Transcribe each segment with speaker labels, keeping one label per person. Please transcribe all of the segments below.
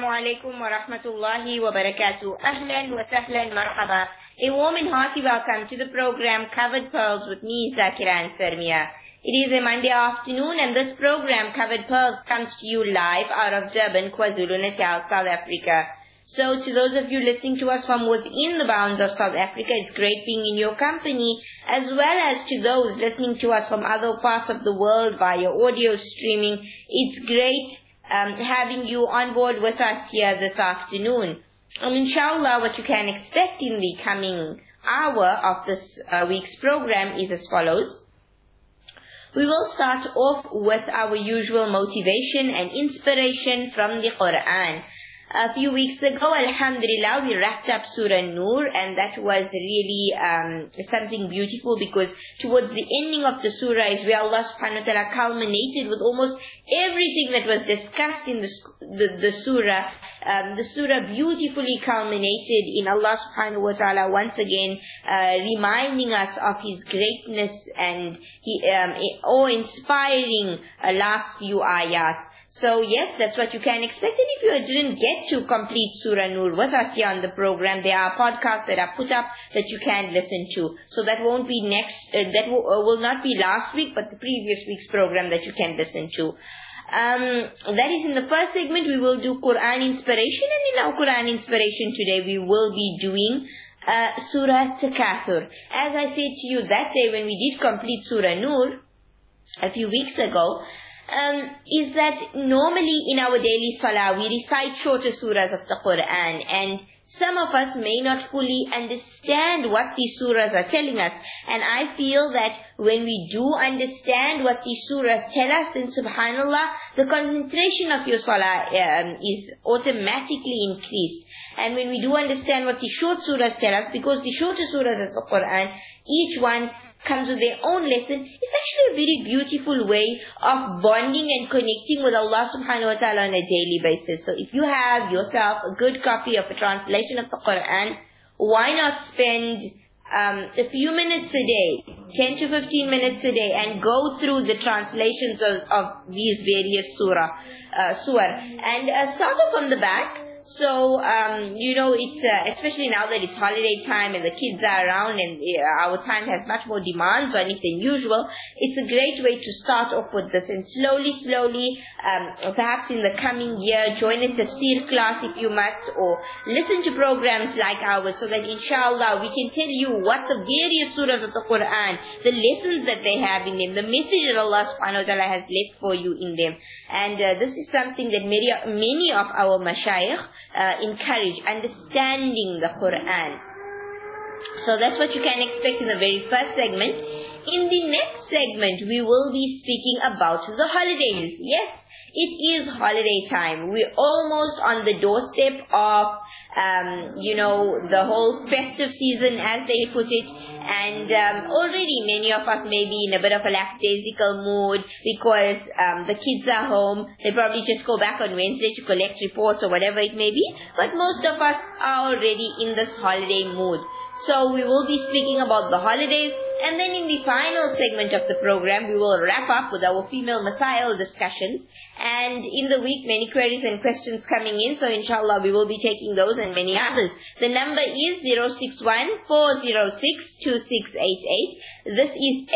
Speaker 1: alaikum wa rahmatullahi wa barakatuh. Ahlan wa sahlan marhaba. A warm and hearty welcome to the program Covered Pearls with me, Zakira Ansermia. It is a Monday afternoon and this program Covered Pearls comes to you live out of Durban, KwaZulu-Natal, South Africa. So to those of you listening to us from within the bounds of South Africa, it's great being in your company, as well as to those listening to us from other parts of the world via audio streaming. It's great having you on board with us here this afternoon. And inshallah, what you can expect in the coming hour of this week's program is as follows. We will start off with our usual motivation and inspiration from the Quran. A few weeks ago, alhamdulillah, we wrapped up Surah Nur, and that was really something beautiful, because towards the ending of the surah is where Allah subhanahu wa ta'ala culminated with almost everything that was discussed in the surah. The surah beautifully culminated in Allah subhanahu wa ta'ala once again reminding us of His greatness and awe-inspiring last few ayat. So yes, that's what you can expect. And if you didn't get to complete Surah Nur with us here on the program, there are podcasts that are put up that you can listen to. So that won't be will not be last week, but the previous week's program that you can listen to. That is in the first segment. We will do Quran inspiration, and in our Quran inspiration today we will be doing Surah Takathur. As I said to you that day when we did complete Surah Nur a few weeks ago, is that normally in our daily salah we recite shorter surahs of the Quran, and some of us may not fully understand what these surahs are telling us. And I feel that when we do understand what these surahs tell us, then subhanallah, the concentration of your salah is automatically increased. And when we do understand what the short surahs tell us, because the shorter surahs of the Quran, each one comes with their own lesson, it's actually a very beautiful way of bonding and connecting with Allah subhanahu wa ta'ala on a daily basis. So if you have yourself a good copy of a translation of the Quran, why not spend a few minutes a day, 10 to 15 minutes a day, and go through the translations of these various surah. And start off on the back. So, it's, especially now that it's holiday time and the kids are around and our time has much more demands on it than usual, it's a great way to start off with this, and slowly, perhaps in the coming year, join a tafsir class if you must, or listen to programs like ours, so that inshallah we can tell you what the various surahs of the Quran, the lessons that they have in them, the message that Allah subhanahu wa ta'ala has left for you in them. And this is something that many of our mashayikh encourage, understanding the Quran. So that's what you can expect in the very first segment. In the next segment, we will be speaking about the holidays. Yes, it is holiday time. We're almost on the doorstep of, the whole festive season, as they put it. And already many of us may be in a bit of a lackadaisical mood because the kids are home. They probably just go back on Wednesday to collect reports or whatever it may be. But most of us are already in this holiday mood. So we will be speaking about the holidays. And then in the final segment of the program, we will wrap up with our female masail discussions. And in the week, many queries and questions coming in. So inshallah, we will be taking those and many others. The number is 061-406-2688. This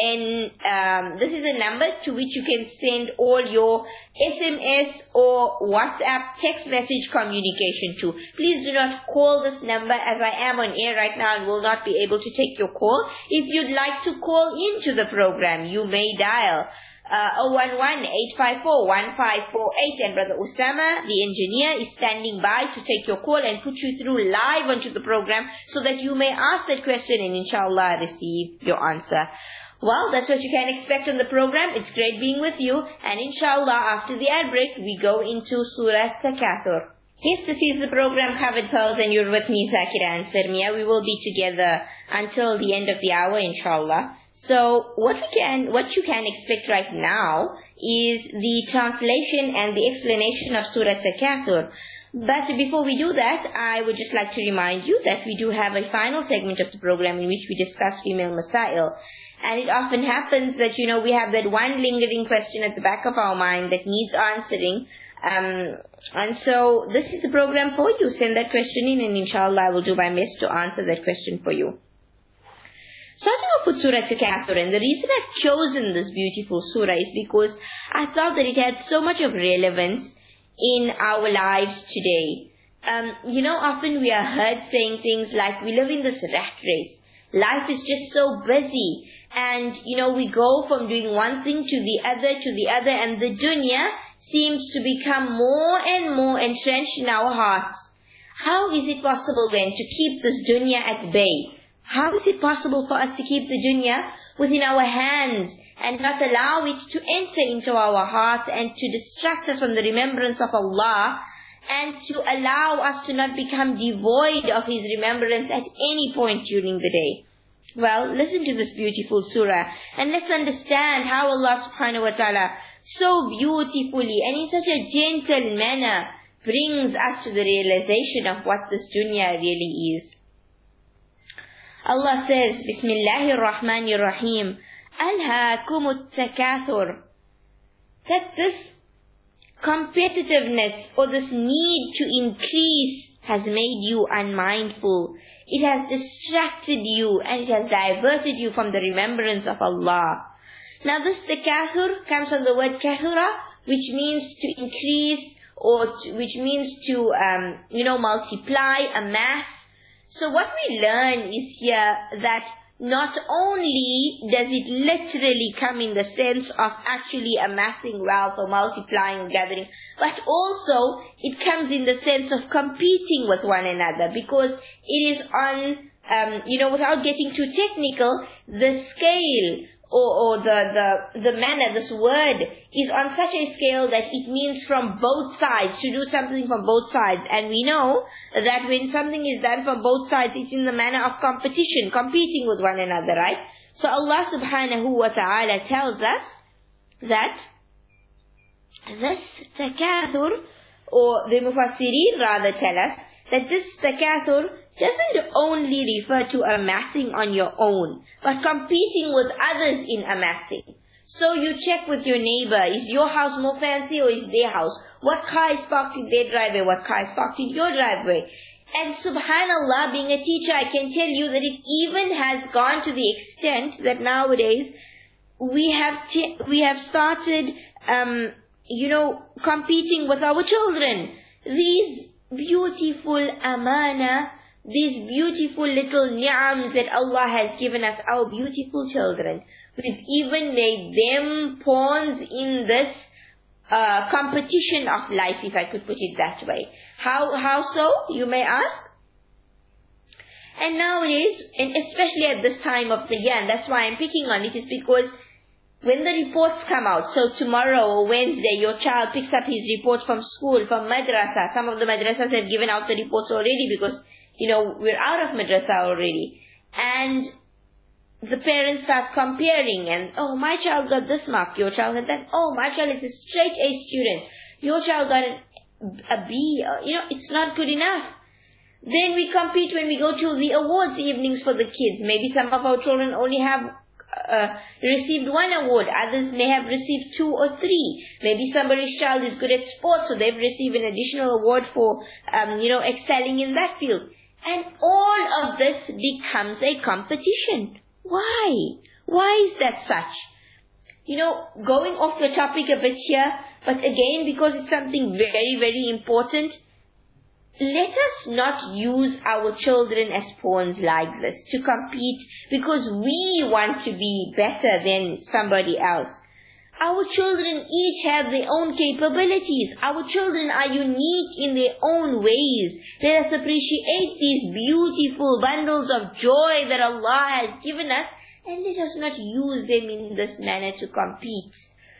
Speaker 1: is a number to which you can send all your SMS or WhatsApp text message communication to. Please do not call this number, as I am on air right now and will not be able to take your call. If you'd like to call into the program, you may dial 011-854-1548, and Brother Usama, the engineer, is standing by to take your call and put you through live onto the program so that you may ask that question and inshallah receive your answer. Well, that's what you can expect on the program. It's great being with you, and inshallah after the ad break we go into Surah Takathur. Yes, this is the program Covered Pearls, and you're with me, Zakira Ansermia. We will be together until the end of the hour, inshallah. So what you can expect right now is the translation and the explanation of Surah Takathur. But before we do that, I would just like to remind you that we do have a final segment of the program in which we discuss female masail. And it often happens that, we have that one lingering question at the back of our mind that needs answering. And so this is the program for you. Send that question in, and inshallah I will do my best to answer that question for you. Starting off with Surah Takathur, and the reason I've chosen this beautiful surah is because I thought that it had so much of relevance in our lives today. Often we are heard saying things like, we live in this rat race. Life is just so busy. And, we go from doing one thing to the other, and the dunya seems to become more and more entrenched in our hearts. How is it possible then to keep this dunya at bay? How is it possible for us to keep the dunya within our hands and not allow it to enter into our hearts and to distract us from the remembrance of Allah, and to allow us to not become devoid of His remembrance at any point during the day? Well, listen to this beautiful surah and let's understand how Allah subhanahu wa ta'ala so beautifully and in such a gentle manner brings us to the realization of what this dunya really is. Allah says, Bismillahir Rahmanir Rahim, Alhaakumut Takathur, that this competitiveness or this need to increase has made you unmindful. It has distracted you and it has diverted you from the remembrance of Allah. Now this takathur comes from the word kathura, which means to increase, or which means to multiply, amass. So what we learn is here that not only does it literally come in the sense of actually amassing wealth or multiplying or gathering, but also it comes in the sense of competing with one another, because it is on, without getting too technical, the scale or the manner, this word is on such a scale that it means from both sides, to do something from both sides. And we know that when something is done from both sides, it's in the manner of competition, competing with one another, right? So Allah subhanahu wa ta'ala tells us that this takathur, or the mufassirin rather tell us, that this takathur doesn't only refer to amassing on your own, but competing with others in amassing. So you check with your neighbor, is your house more fancy or is their house? What car is parked in their driveway? What car is parked in your driveway? And subhanallah, being a teacher, I can tell you that it even has gone to the extent that nowadays we have started, competing with our children. These beautiful amana, these beautiful little ni'ams that Allah has given us, our beautiful children, we've even made them pawns in this competition of life, if I could put it that way. How so, you may ask? And nowadays, and especially at this time of the year, and that's why I'm picking on it, is because when the reports come out, so tomorrow or Wednesday, your child picks up his report from school, from madrasa. Some of the madrasas have given out the reports already because, we're out of madrasa already. And the parents start comparing and, oh, my child got this mark, your child got that. Oh, my child is a straight A student. Your child got a B. It's not good enough. Then we compete when we go to the awards evenings for the kids. Maybe some of our children only have received one award. Others may have received 2 or 3. Maybe somebody's child is good at sports, so they've received an additional award for, excelling in that field. And all of this becomes a competition. Why? Why is that such? Going off the topic a bit here, but again, because it's something very, very important, let us not use our children as pawns like this to compete because we want to be better than somebody else. Our children each have their own capabilities. Our children are unique in their own ways. Let us appreciate these beautiful bundles of joy that Allah has given us, and let us not use them in this manner to compete.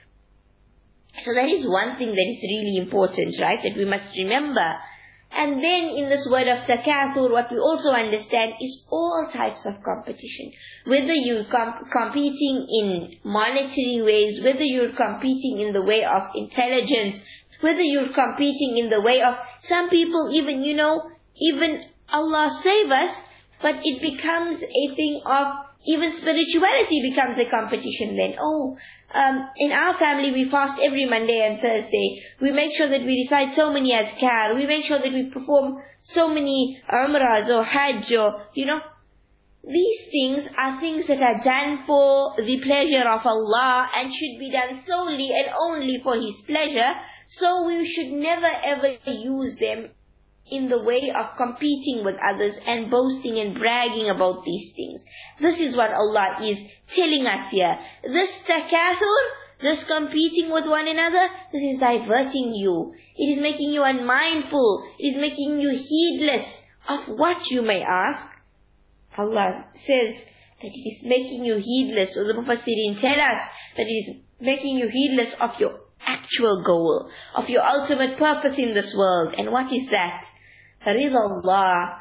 Speaker 1: So that is one thing that is really important, right? That we must remember. And then in this word of takathur, what we also understand is all types of competition. Whether you're competing in monetary ways, whether you're competing in the way of intelligence, whether you're competing in the way of some people even, even Allah save us, but it becomes a thing of Even spirituality becomes a competition then. In our family we fast every Monday and Thursday. We make sure that we recite so many azkar. We make sure that we perform so many umrahs or hajj or, these things are things that are done for the pleasure of Allah and should be done solely and only for His pleasure. So we should never ever use them in the way of competing with others and boasting and bragging about these things. This is what Allah is telling us here. This takathur, this competing with one another, this is diverting you. It is making you unmindful. It is making you heedless of what you may ask. Allah says that it is making you heedless, or the Mufassirin tell us that it is making you heedless of your actual goal, of your ultimate purpose in this world. And what is that? Rida Allah,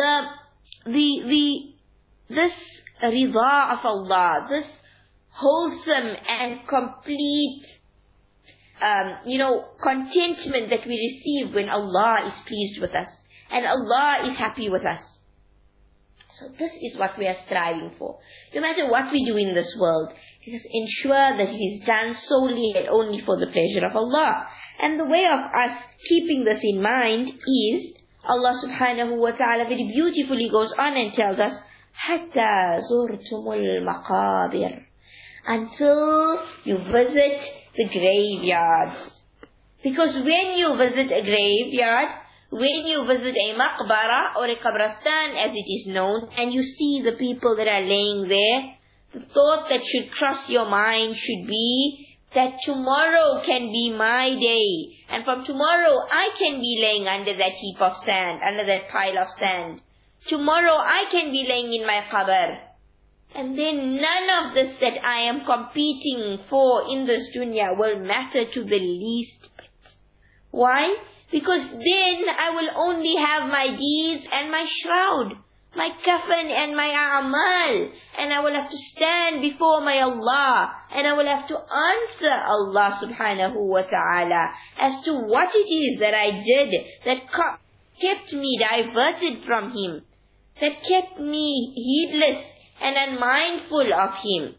Speaker 1: this rida of Allah, this wholesome and complete, contentment that we receive when Allah is pleased with us and Allah is happy with us. So this is what we are striving for. No matter what we do in this world, let us ensure that it is done solely and only for the pleasure of Allah. And the way of us keeping this in mind is, Allah subhanahu wa ta'ala very beautifully goes on and tells us, حَتَّى زُرْتُمُ الْمَقَابِرِ, until you visit the graveyards. Because when you visit a graveyard, when you visit a maqbara or a qabristan as it is known, and you see the people that are laying there, the thought that should cross your mind should be that tomorrow can be my day. And from tomorrow I can be laying under that heap of sand, under that pile of sand. Tomorrow I can be laying in my qabr. And then none of this that I am competing for in this dunya will matter to the least bit. Why? Because then I will only have my deeds and my shroud, my kafan and my a'mal. And I will have to stand before my Allah. And I will have to answer Allah subhanahu wa ta'ala as to what it is that I did that kept me diverted from Him, that kept me heedless and unmindful of Him.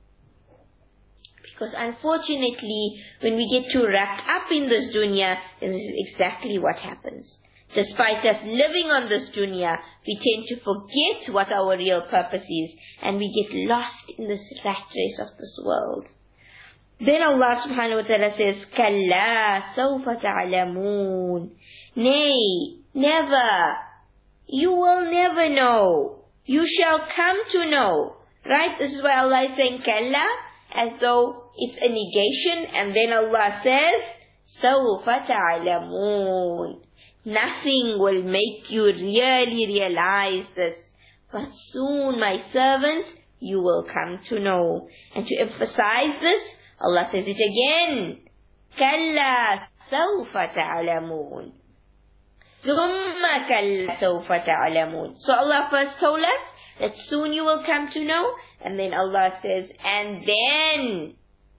Speaker 1: Because unfortunately, when we get too wrapped up in this dunya, this is exactly what happens. Despite us living on this dunya, we tend to forget what our real purpose is, and we get lost in this rat race of this world. Then Allah subhanahu wa ta'ala says, كَلَّا سَوْفَ تَعْلَمُونَ, nay, never. You will never know. You shall come to know. Right? This is why Allah is saying kalla, as though it's a negation, and then Allah says, سَوْفَ تَعْلَمُونَ. Nothing will make you really realize this. But soon, my servants, you will come to know. And to emphasize this, Allah says it again. كَلَّا سَوْفَ تَعْلَمُونَ. ثُمَّ كَلَّا سَوْفَ تَعْلَمُونَ. So Allah first told us that soon you will come to know. And then Allah says, and then.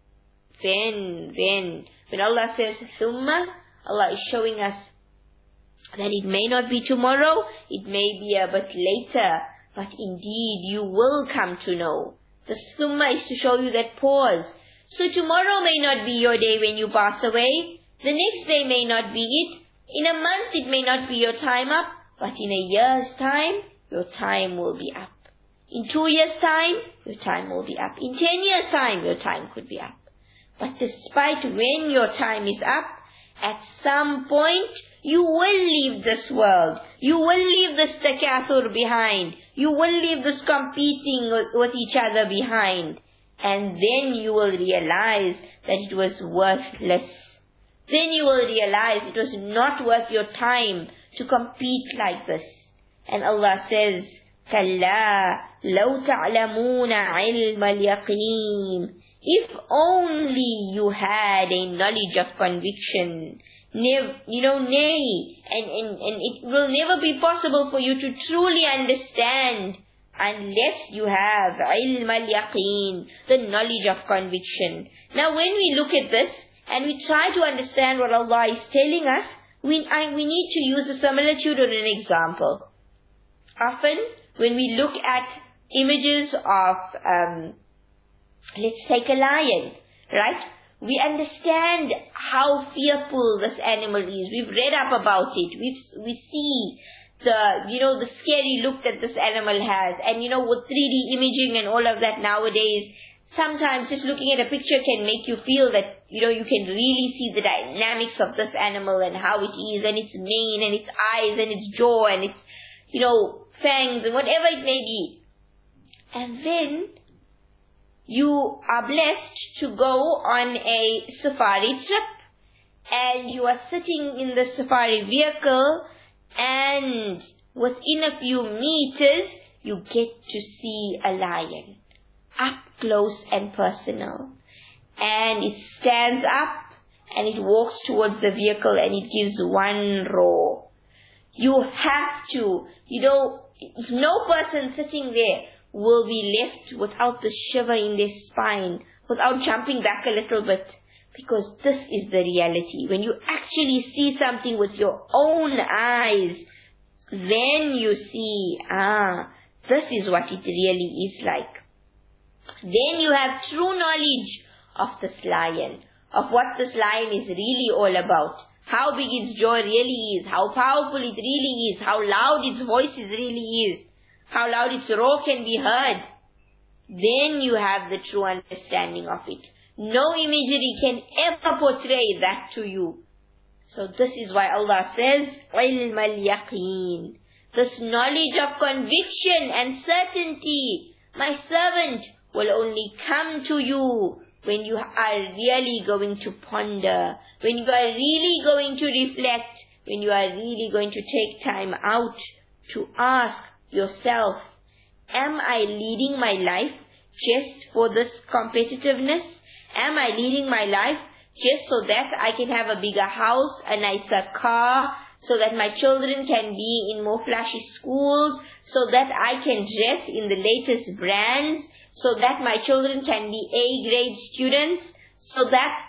Speaker 1: When Allah says ثُمَّ, Allah is showing us that it may not be tomorrow, it may be a bit later, but indeed you will come to know. The summa is to show you that pause. So tomorrow may not be your day when you pass away. The next day may not be it. In a month it may not be your time up, but in a year's time, your time will be up. In 2 years' time, your time will be up. In 10 years' time, your time could be up. But despite when your time is up, at some point, you will leave this world. You will leave this takathur behind. You will leave this competing with each other behind. And then you will realize that it was worthless. Then you will realize it was not worth your time to compete like this. And Allah says, كَلَّا لَوْ تَعْلَمُونَ عِلْمَ الْيَقِينِ. If only you had a knowledge of conviction, and it will never be possible for you to truly understand unless you have ilm al-yaqeen, the knowledge of conviction. Now when we look at this and we try to understand what Allah is telling us, we need to use a similitude or an example. Often when we look at images of, let's take a lion, right? We understand how fearful this animal is. We've read up about it. We see the scary look that this animal has. And with 3D imaging and all of that nowadays, sometimes just looking at a picture can make you feel that, you can really see the dynamics of this animal and how it is, and its mane and its eyes and its jaw and its, fangs and whatever it may be. And then you are blessed to go on a safari trip, and you are sitting in the safari vehicle, and within a few meters, you get to see a lion, up close and personal. And it stands up, and it walks towards the vehicle, and it gives one roar. You have to, no person sitting there will be left without the shiver in their spine, without jumping back a little bit, because this is the reality. When you actually see something with your own eyes, then you see, this is what it really is like. Then you have true knowledge of this lion, of what this lion is really all about, how big its jaw really is, how powerful it really is, how loud its voice really is, how loud its roar can be heard. Then you have the true understanding of it. No imagery can ever portray that to you. So this is why Allah says, ilm al-yaqeen, this knowledge of conviction and certainty, my servant, will only come to you when you are really going to ponder, when you are really going to reflect, when you are really going to take time out to ask yourself, am I leading my life just for this competitiveness? Am I leading my life just so that I can have a bigger house, a nicer car, so that my children can be in more flashy schools, so that I can dress in the latest brands, so that my children can be A-grade students, so that,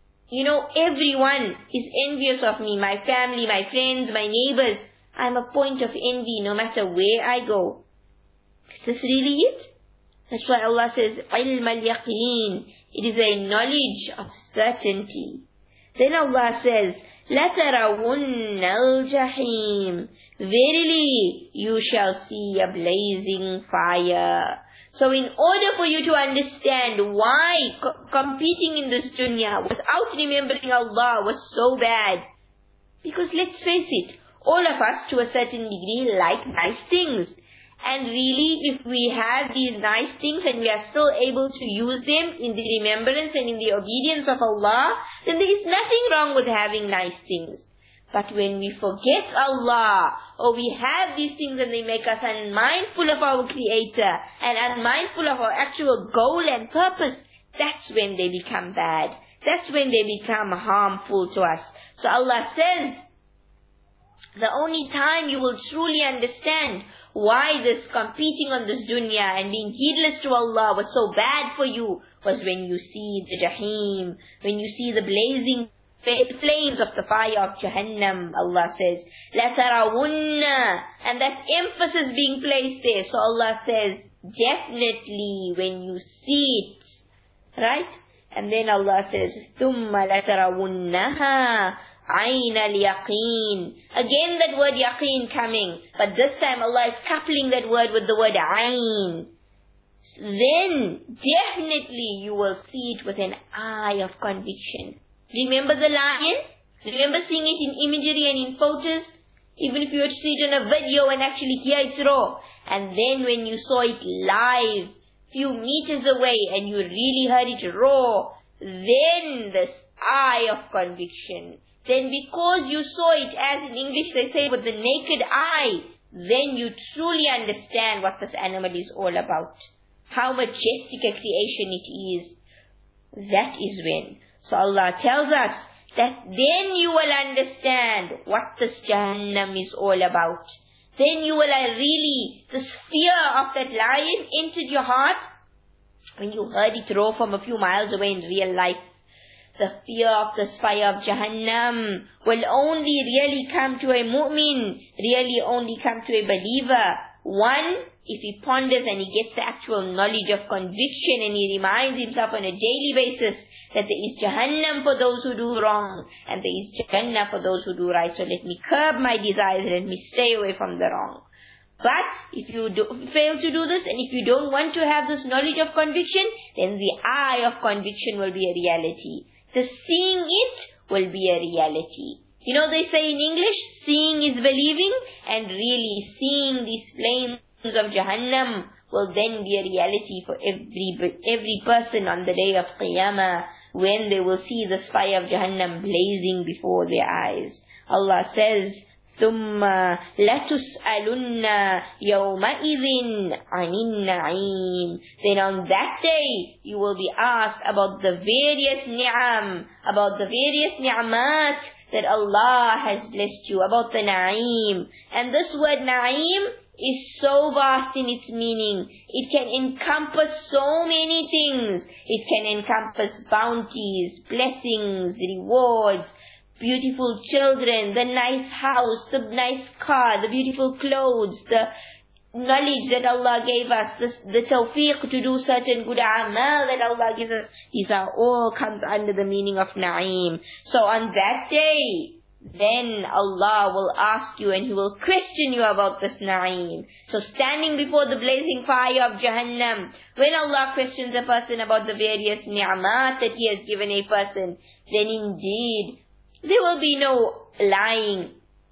Speaker 1: everyone is envious of me, my family, my friends, my neighbors. I'm a point of envy no matter where I go. Is this really it? That's why Allah says, ilm al-yaqeen. It is a knowledge of certainty. Then Allah says, لَتَرَوُنَّ الْجَحِيمِ. Verily, you shall see a blazing fire. So in order for you to understand why competing in this dunya without remembering Allah was so bad, because let's face it, all of us to a certain degree like nice things. And really, if we have these nice things and we are still able to use them in the remembrance and in the obedience of Allah, then there is nothing wrong with having nice things. But when we forget Allah, or we have these things and they make us unmindful of our Creator and unmindful of our actual goal and purpose, that's when they become bad. That's when they become harmful to us. So Allah says, the only time you will truly understand why this competing on this dunya and being heedless to Allah was so bad for you was when you see the Jahim, when you see the blazing flames of the fire of Jahannam. Allah says, لَتَرَوُنَّ, and that emphasis being placed there. So Allah says, definitely when you see it, right? And then Allah says, ثُمَّ لَتَرَوُنَّهَا عَيْنَ الْيَقِينِ. Again that word yaqeen coming, but this time Allah is coupling that word with the word ayn. Then definitely you will see it with an eye of conviction. Remember the lion? Remember seeing it in imagery and in photos? Even if you were to see it on a video and actually hear its roar. And then when you saw it live, few meters away, and you really heard it roar, then this eye of conviction. Then because you saw it, as in English they say, with the naked eye, then you truly understand what this animal is all about. How majestic a creation it is. That is when. So Allah tells us that then you will understand what this Jahannam is all about. Then you will really, this fear of that lion entered your heart when you heard it roar from a few miles away in real life. The fear of this fire of Jahannam will only really come to a mu'min, really only come to a believer, One, if he ponders and he gets the actual knowledge of conviction and he reminds himself on a daily basis that there is Jahannam for those who do wrong and there is Jannah for those who do right. So let me curb my desires, let me stay away from the wrong. But if you fail to do this and if you don't want to have this knowledge of conviction, then the eye of conviction will be a reality. The seeing it will be a reality. You know, they say in English, seeing is believing, and really seeing these flames of Jahannam will then be a reality for every person on the day of Qiyamah, when they will see the fire of Jahannam blazing before their eyes. Allah says, ثُمَّ لَتُسْأَلُنَّ يَوْمَئِذٍ عَنِ النَّعِيمِ. Then on that day, you will be asked about the various ni'am, about the various ni'amat that Allah has blessed you, about the na'im. And this word na'im is so vast in its meaning. It can encompass so many things. It can encompass bounties, blessings, rewards, beautiful children, the nice house, the nice car, the beautiful clothes, the knowledge that Allah gave us, the tawfiq to do certain good amal that Allah gives us. These are all comes under the meaning of na'im. So on that day, then Allah will ask you and He will question you about this na'im. So standing before the blazing fire of Jahannam, when Allah questions a person about the various ni'amat that He has given a person, then indeed there will be no lying.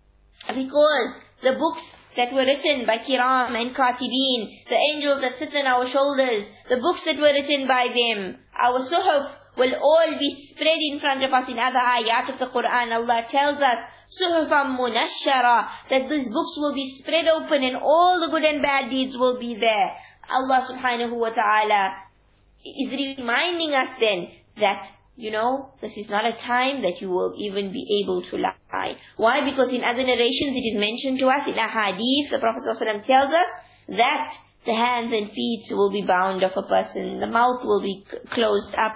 Speaker 1: Because the books that were written by Kiram and Katibin, the angels that sit on our shoulders, the books that were written by them, our suhuf, will all be spread in front of us. In other ayat of the Quran, Allah tells us, suhufan munashshara, that these books will be spread open and all the good and bad deeds will be there. Allah subhanahu wa ta'ala is reminding us then that, you know, this is not a time that you will even be able to lie. Why? Because in other narrations it is mentioned to us, in a hadith, the Prophet ﷺ tells us that the hands and feet will be bound of a person, the mouth will be closed up,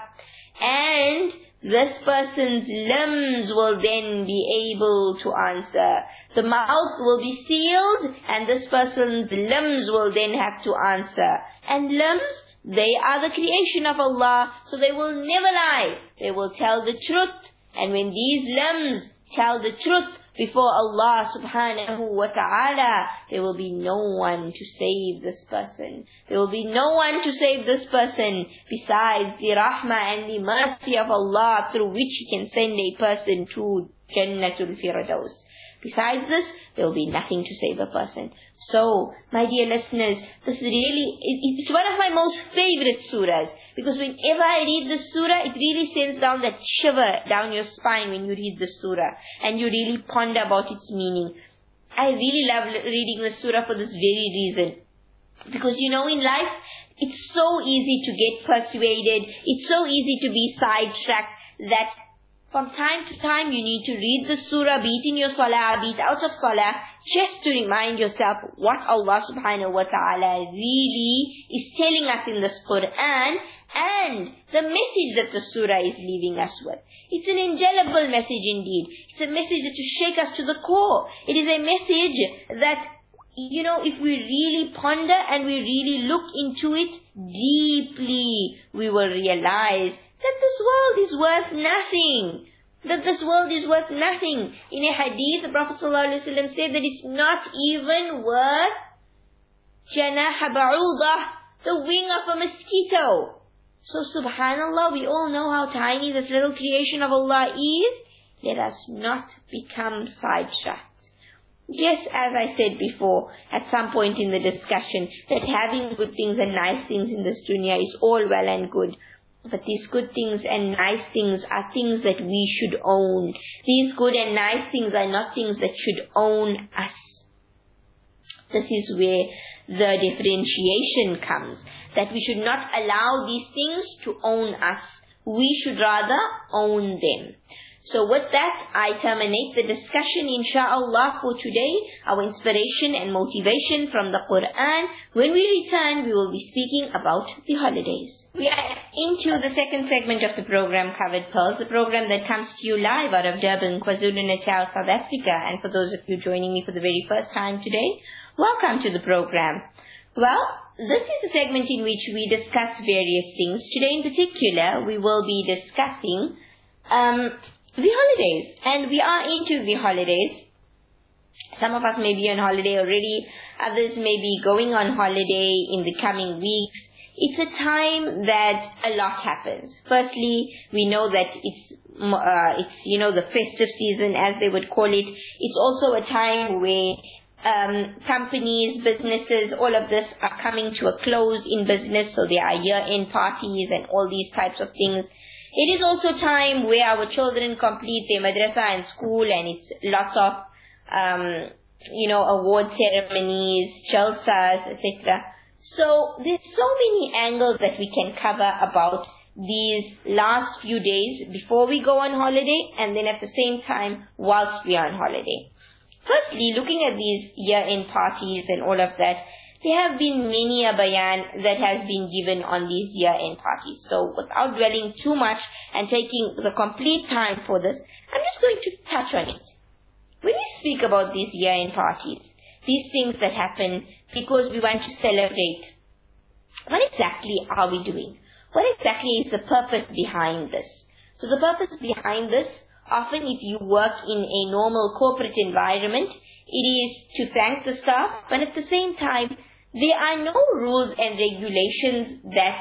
Speaker 1: and this person's limbs will then be able to answer. The mouth will be sealed and this person's limbs will then have to answer. And limbs, they are the creation of Allah, so they will never lie. They will tell the truth. And when these limbs tell the truth before Allah subhanahu wa ta'ala, there will be no one to save this person. There will be no one to save this person besides the rahmah and the mercy of Allah, through which He can send a person to Jannatul Firdaus. Besides this, there will be nothing to save a person. So, my dear listeners, this really, it's one of my most favorite surahs, because whenever I read the surah, it really sends down that shiver down your spine when you read the surah, and you really ponder about its meaning. I really love reading the surah for this very reason. Because you know, in life, it's so easy to get persuaded, it's so easy to be sidetracked, that from time to time you need to read the surah, be it in your salah, be it out of salah, just to remind yourself what Allah subhanahu wa ta'ala really is telling us in this Quran, and the message that the surah is leaving us with. It's an indelible message indeed. It's a message that will shake us to the core. It is a message that, you know, if we really ponder and we really look into it deeply, we will realize that this world is worth nothing. That this world is worth nothing. In a hadith, the Prophet ﷺ said that it's not even worth janah ba'udah, the wing of a mosquito. So subhanallah, we all know how tiny this little creation of Allah is. Let us not become sidetracked. Yes, as I said before, at some point in the discussion, that having good things and nice things in this dunya is all well and good. But these good things and nice things are things that we should own. These good and nice things are not things that should own us. This is where the differentiation comes. That we should not allow these things to own us. We should rather own them. So with that, I terminate the discussion, inshallah, for today, our inspiration and motivation from the Quran. When we return, we will be speaking about the holidays. We are into the second segment of the program, Covered Pearls, a program that comes to you live out of Durban, KwaZulu-Natal, South Africa. And for those of you joining me for the very first time today, welcome to the program. Well, this is a segment in which we discuss various things. Today in particular, we will be discussing the holidays. And we are into the holidays. Some of us may be on holiday already. Others may be going on holiday in the coming weeks. It's a time that a lot happens. Firstly, we know that it's the festive season, as they would call it. It's also a time where companies, businesses, all of this are coming to a close in business. So there are year-end parties and all these types of things. It is also time where our children complete their madrasa and school, and it's lots of, award ceremonies, jalsas, etc. So there's so many angles that we can cover about these last few days before we go on holiday, and then at the same time whilst we are on holiday. Firstly, looking at these year-end parties and all of that, there have been many a bayan that has been given on these year-end parties. So without dwelling too much and taking the complete time for this, I'm just going to touch on it. When we speak about these year-end parties, these things that happen because we want to celebrate, what exactly are we doing? What exactly is the purpose behind this? So the purpose behind this, often if you work in a normal corporate environment, it is to thank the staff, but at the same time, there are no rules and regulations that,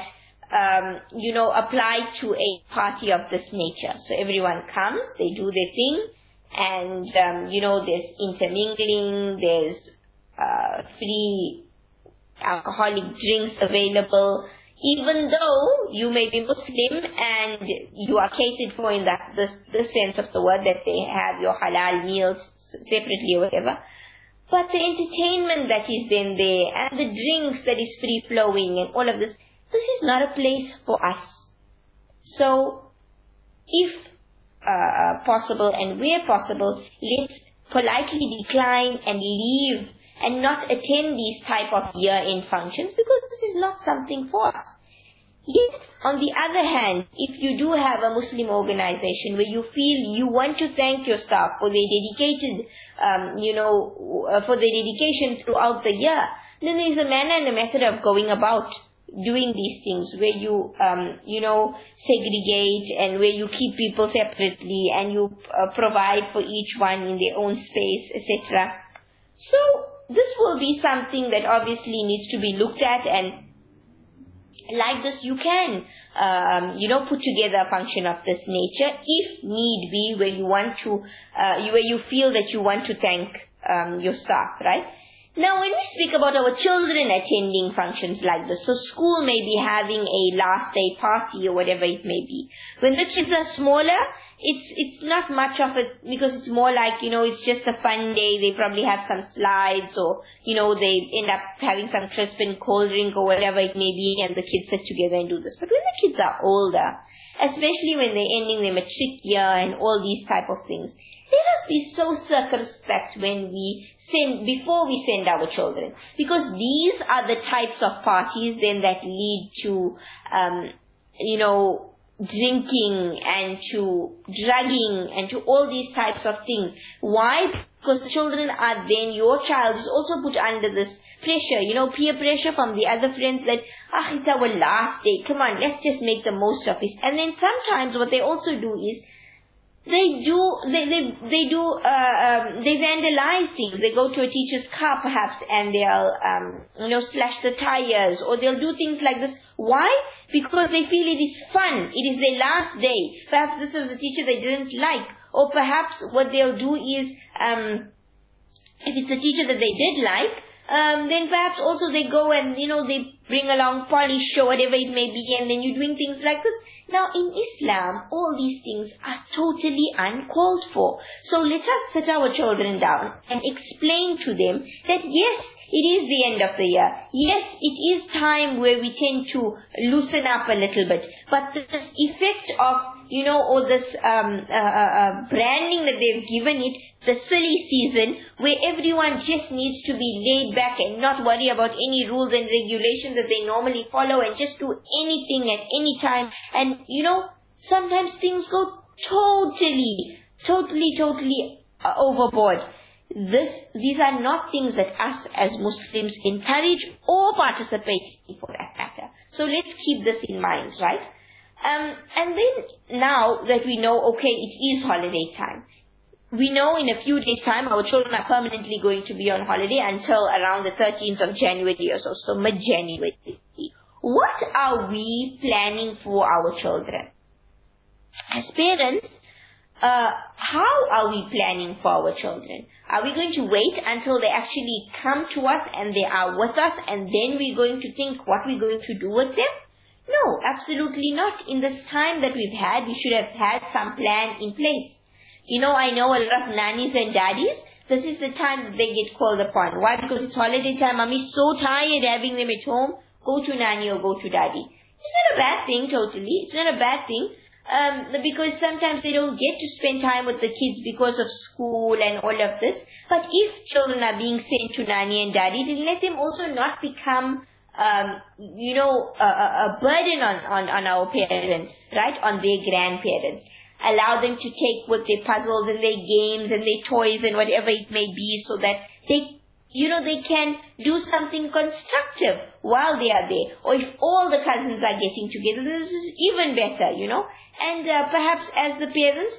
Speaker 1: apply to a party of this nature. So everyone comes, they do their thing, and, there's intermingling, there's free alcoholic drinks available. Even though you may be Muslim and you are catered for in the sense of the word, that they have your halal meals separately or whatever, but the entertainment that is then there and the drinks that is free flowing and all of this is not a place for us. So if possible and where possible, let's politely decline and leave and not attend these type of year-end functions, because this is not something for us. Yet, on the other hand, if you do have a Muslim organization where you feel you want to thank your staff for their dedicated, for their dedication throughout the year, then there is a manner and a method of going about doing these things where you, segregate and where you keep people separately and you provide for each one in their own space, etc. So, this will be something that obviously needs to be looked at, and like this you can, put together a function of this nature if need be, where you want to, where you feel that you want to thank your staff, right? Now, when we speak about our children attending functions like this, so school may be having a last day party or whatever it may be. When the kids are smaller, it's not much of it, because it's more like, it's just a fun day. They probably have some slides, or, they end up having some crisp and cold drink or whatever it may be, and the kids sit together and do this. But when the kids are older, especially when they're ending their matric year and all these type of things, let us be so circumspect before we send our children. Because these are the types of parties then that lead to, drinking and to drugging and to all these types of things. Why? Because the children are then, your child is also put under this pressure, peer pressure from the other friends that, it's our last day, come on, let's just make the most of it. And then sometimes what they also do is, they vandalize things. They go to a teacher's car perhaps and they'll, slash the tires, or they'll do things like this. Why? Because they feel it is fun. It is their last day. Perhaps this was a teacher they didn't like. Or perhaps what they'll do is, if it's a teacher that they did like, then perhaps also they go and, they bring along polish or whatever it may be, and then you're doing things like this. Now, in Islam, all these things are totally uncalled for. So let us sit our children down and explain to them that yes, it is the end of the year. Yes, it is time where we tend to loosen up a little bit. But this effect of or this branding that they've given it, the silly season, where everyone just needs to be laid back and not worry about any rules and regulations that they normally follow and just do anything at any time. And, sometimes things go totally overboard. These are not things that us as Muslims encourage or participate in, for that matter. So let's keep this in mind, right? And then now that we know, okay, it is holiday time. We know in a few days' time our children are permanently going to be on holiday until around the 13th of January or so mid-January. What are we planning for our children? As parents, how are we planning for our children? Are we going to wait until they actually come to us and they are with us and then we're going to think what we're going to do with them? No, absolutely not. In this time that we've had, we should have had some plan in place. I know a lot of nannies and daddies, this is the time that they get called upon. Why? Because it's holiday time. Mommy's so tired having them at home. Go to nanny or go to daddy. It's not a bad thing, totally. It's not a bad thing. Because sometimes they don't get to spend time with the kids because of school and all of this. But if children are being sent to nanny and daddy, then let them also not become, a burden on our parents, right? On their grandparents. Allow them to take with their puzzles and their games and their toys and whatever it may be, so that they can do something constructive while they are there. Or if all the cousins are getting together, this is even better, And perhaps as the parents,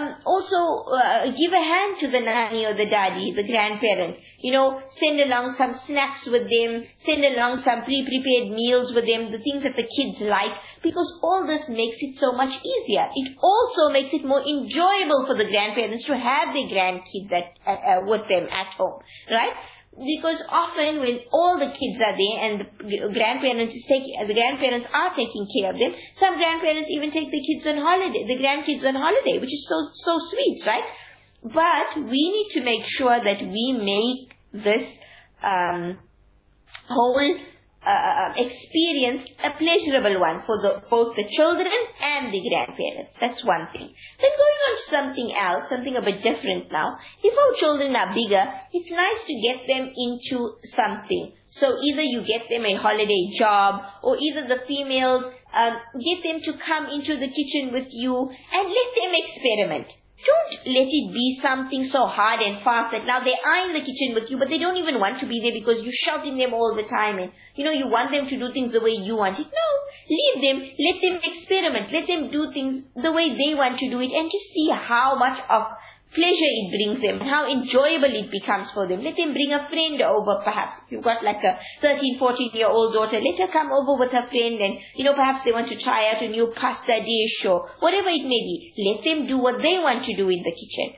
Speaker 1: also give a hand to the nanny or the daddy, the grandparent. Send along some snacks with them, send along some pre-prepared meals with them, the things that the kids like, because all this makes it so much easier. It also makes it more enjoyable for the grandparents to have their grandkids with them at home, right? Because often when all the kids are there and the grandparents are taking care of them, some grandparents even take the grandkids on holiday, which is so sweet, right? But we need to make sure that we make this whole experience a pleasurable one for both the children and the grandparents. That's one thing. Then going on to something else, something a bit different now. If our children are bigger, it's nice to get them into something. So either you get them a holiday job, or either the females get them to come into the kitchen with you and let them experiment. Don't let it be something so hard and fast that now they are in the kitchen with you, but they don't even want to be there because you're shouting them all the time and, you want them to do things the way you want it. No, leave them, let them experiment, let them do things the way they want to do it, and just see how much of pleasure it brings them, how enjoyable it becomes for them. Let them bring a friend over, perhaps. If you've got like a 13, 14-year-old daughter, let her come over with her friend and, perhaps they want to try out a new pasta dish or whatever it may be. Let them do what they want to do in the kitchen.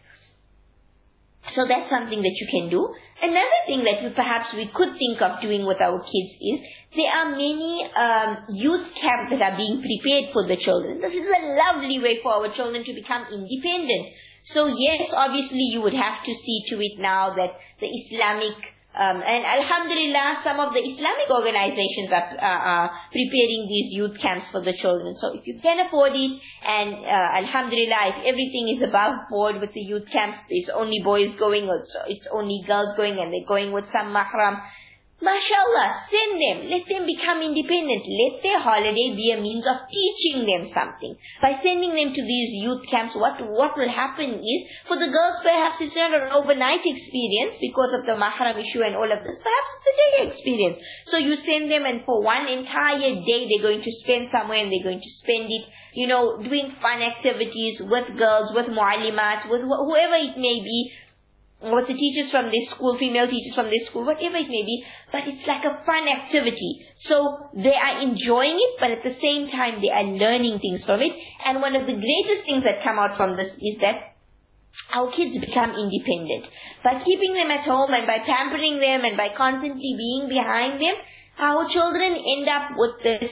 Speaker 1: So that's something that you can do. Another thing that perhaps we could think of doing with our kids is, there are many youth camps that are being prepared for the children. This is a lovely way for our children to become independent. So yes, obviously you would have to see to it now that the Islamic, and Alhamdulillah, some of the Islamic organizations are preparing these youth camps for the children. So if you can afford it, and Alhamdulillah, if everything is above board with the youth camps, there's only boys going, or it's only girls going, and they're going with some mahram, MashaAllah, send them. Let them become independent. Let their holiday be a means of teaching them something. By sending them to these youth camps, what will happen is, for the girls perhaps it's not an overnight experience because of the mahram issue and all of this. Perhaps it's a day experience. So you send them, and for one entire day they're going to spend somewhere, and they're going to spend it, doing fun activities with girls, with muallimat, with whoever it may be, with the teachers from this school, female teachers from this school, whatever it may be, but it's like a fun activity. So they are enjoying it, but at the same time they are learning things from it. And one of the greatest things that come out from this is that our kids become independent. By keeping them at home and by pampering them and by constantly being behind them, our children end up with this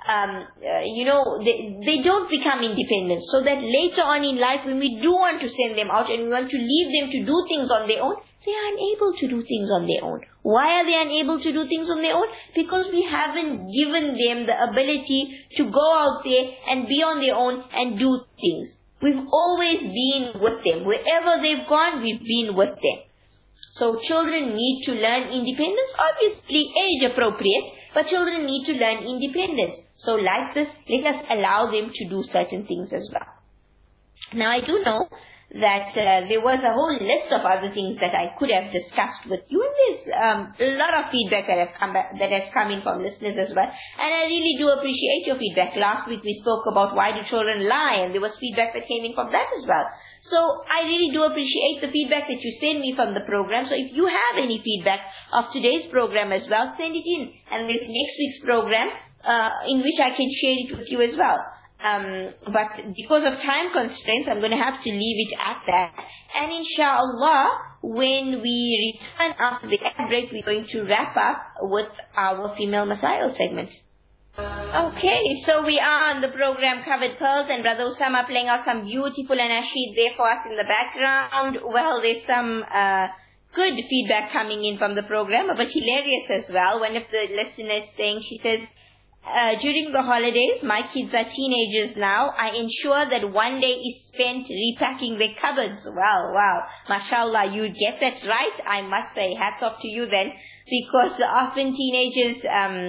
Speaker 1: they don't become independent, so that later on in life, when we do want to send them out and we want to leave them to do things on their own, they are unable to do things on their own. Why are they unable to do things on their own? Because we haven't given them the ability to go out there and be on their own and do things. We've always been with them. Wherever they've gone, we've been with them. So children need to learn independence, obviously age appropriate, but children need to learn independence. So like this, let us allow them to do certain things as well. Now I do know that there was a whole list of other things that I could have discussed with you, and there's a lot of feedback that has come in from listeners as well, and I really do appreciate your feedback. Last week we spoke about why do children lie, and there was feedback that came in from that as well. So I really do appreciate the feedback that you send me from the program. So if you have any feedback of today's program as well, send it in, and there's next week's program in which I can share it with you as well. But because of time constraints, I'm going to have to leave it at that. And inshallah, when we return after the ad break, we're going to wrap up with our Female Masail segment. Okay, so we are on the program Covered Pearls, and Brother Osama playing out some beautiful anashid there for us in the background. Well, there's some good feedback coming in from the program, but hilarious as well. One of the listeners saying, she says, during the holidays, my kids are teenagers now. I ensure that one day is spent repacking their cupboards. Wow. MashaAllah, you get that right. I must say, hats off to you then. Because often teenagers,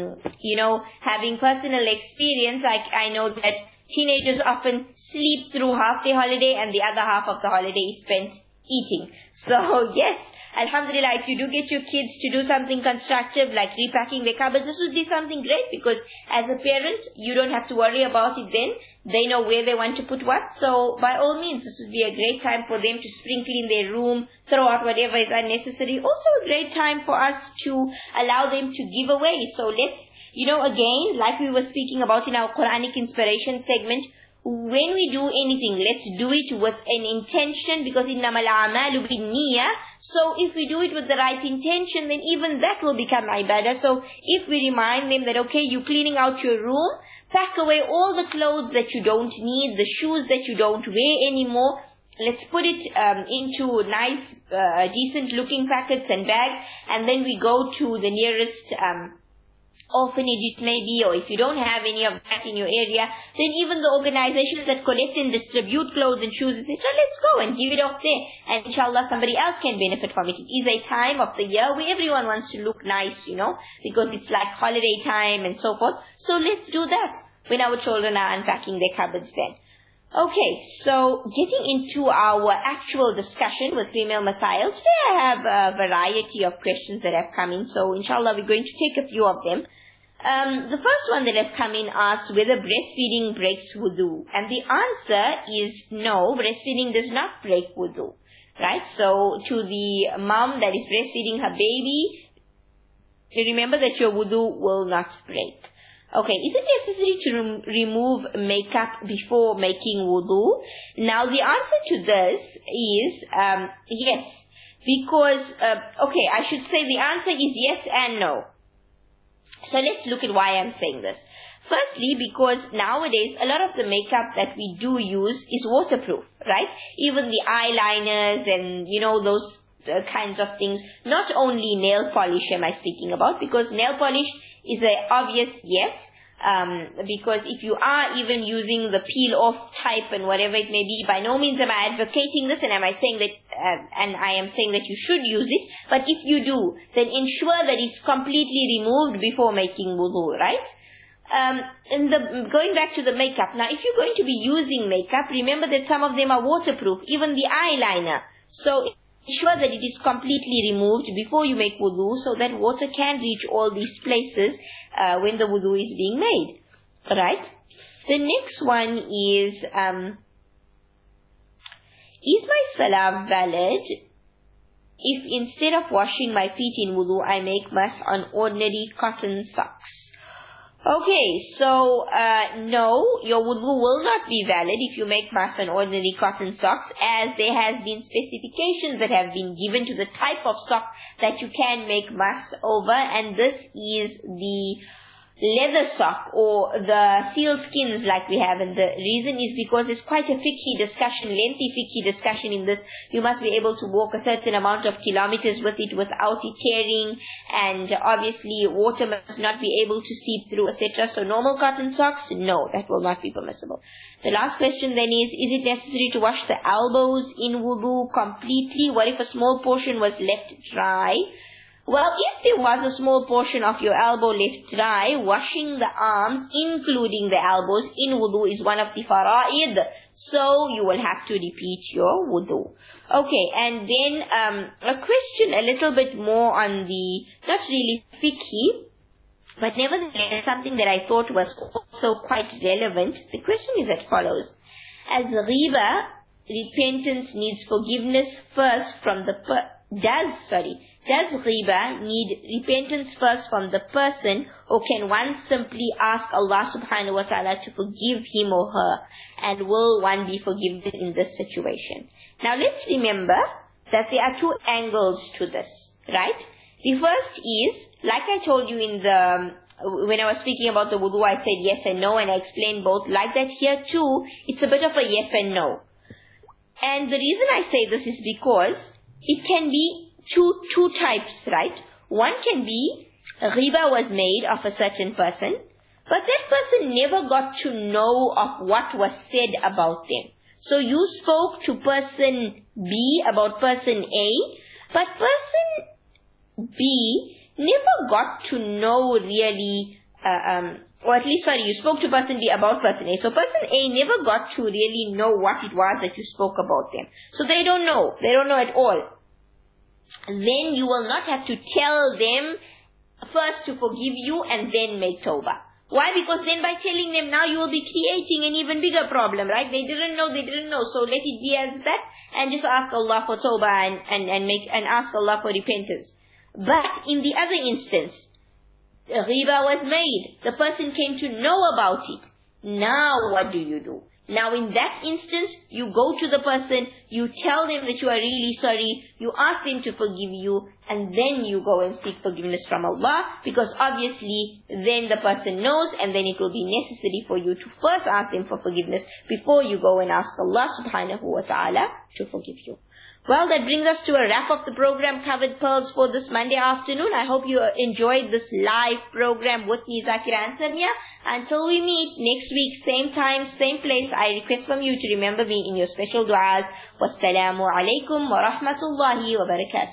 Speaker 1: having personal experience, I know that teenagers often sleep through half the holiday and the other half of the holiday is spent eating. So yes, Alhamdulillah, if you do get your kids to do something constructive like repacking their cupboards, this would be something great, because as a parent, you don't have to worry about it then. They know where they want to put what. So by all means, this would be a great time for them to spring clean their room, throw out whatever is unnecessary. Also a great time for us to allow them to give away. So let's, again, like we were speaking about in our Quranic inspiration segment, when we do anything, let's do it with an intention, because innamal a'malu binniyah. So if we do it with the right intention, then even that will become ibadah. So if we remind them that, okay, you're cleaning out your room, pack away all the clothes that you don't need, the shoes that you don't wear anymore. Let's put it into nice, decent looking packets and bags, and then we go to the nearest orphanage it may be, or if you don't have any of that in your area, then even the organizations that collect and distribute clothes and shoes, etc., let's go and give it off there, and inshallah somebody else can benefit from it. It is a time of the year where everyone wants to look nice, because it's like holiday time and so forth. So let's do that when our children are unpacking their cupboards then. Okay, so getting into our actual discussion with Female Masail, today I have a variety of questions that have come in, so inshallah we're going to take a few of them. The first one that has come in asks whether breastfeeding breaks wudu. And the answer is no, breastfeeding does not break wudu. Right? So to the mom that is breastfeeding her baby, remember that your wudu will not break. Okay, is it necessary to remove makeup before making wudu? Now the answer to this is yes. Because, I should say the answer is yes and no. So let's look at why I'm saying this. Firstly, because nowadays a lot of the makeup that we do use is waterproof, right? Even the eyeliners and, those kinds of things. Not only nail polish am I speaking about, because nail polish is an obvious yes. Because if you are even using the peel-off type and whatever it may be, by no means am I advocating this, and am I saying that, and I am saying that you should use it. But if you do, then ensure that it's completely removed before making wudu, right? Going back to the makeup. Now, if you're going to be using makeup, remember that some of them are waterproof, even the eyeliner. So ensure that it is completely removed before you make wudu, so that water can reach all these places when the wudu is being made. Right? The next one is my salah valid if instead of washing my feet in wudu, I make mas on ordinary cotton socks? Okay, so no, your wudu will not be valid if you make mas on ordinary cotton socks, as there has been specifications that have been given to the type of sock that you can make mas over, and this is the leather sock or the seal skins like we have. And the reason is because it's quite a lengthy fiqhi discussion in this. You must be able to walk a certain amount of kilometers with it without it tearing, and obviously water must not be able to seep through, etc. So normal cotton socks, no, that will not be permissible. The last question then is it necessary to wash the elbows in wudu completely? What if a small portion was left dry? Well, if there was a small portion of your elbow left dry, washing the arms, including the elbows, in wudu is one of the fara'id. So you will have to repeat your wudu. Okay, and then a question a little bit more on the, not really fiqhi, but nevertheless something that I thought was also quite relevant. The question is as follows. As ghiba, repentance needs forgiveness first from the does ghiba need repentance first from the person, or can one simply ask Allah subhanahu wa ta'ala to forgive him or her, and will one be forgiven in this situation? Now let's remember that there are two angles to this, right? The first is, like I told you when I was speaking about the wudu, I said yes and no, and I explained both. Like that here too, it's a bit of a yes and no. And the reason I say this is because it can be two types, right? One can be, ghiba was made of a certain person, but that person never got to know of what was said about them. So you spoke to person B about person A, but person B never got to know really, you spoke to person B about person A. So person A never got to really know what it was that you spoke about them. So they don't know at all. Then you will not have to tell them first to forgive you and then make tawbah. Why? Because then by telling them now you will be creating an even bigger problem, right? They didn't know. So let it be as that, and just ask Allah for tawbah and ask Allah for repentance. But in the other instance, ghiba was made. The person came to know about it. Now what do? Now in that instance, you go to the person, you tell them that you are really sorry, you ask them to forgive you, and then you go and seek forgiveness from Allah, because obviously then the person knows, and then it will be necessary for you to first ask them for forgiveness before you go and ask Allah subhanahu wa ta'ala to forgive you. Well, that brings us to a wrap of the program Covered Pearls for this Monday afternoon. I hope you enjoyed this live program with me, Zakira and Samia. Until we meet next week, same time, same place, I request from you to remember me in your special du'as. Wassalamu alaikum wa rahmatullahi wa barakatuh.